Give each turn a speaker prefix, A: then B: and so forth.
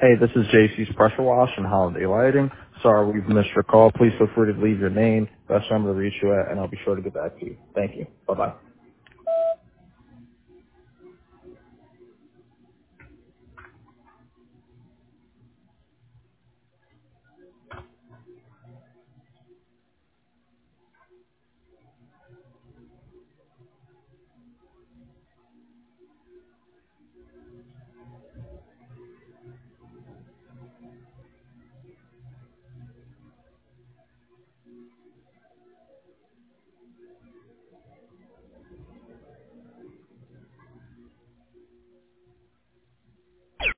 A: Hey, this is JC's Pressure Wash and Holiday Lighting. Sorry we've missed your call. Please feel free to leave your name, best number to reach you at, and I'll be sure to get back to you. Thank you. Bye-bye.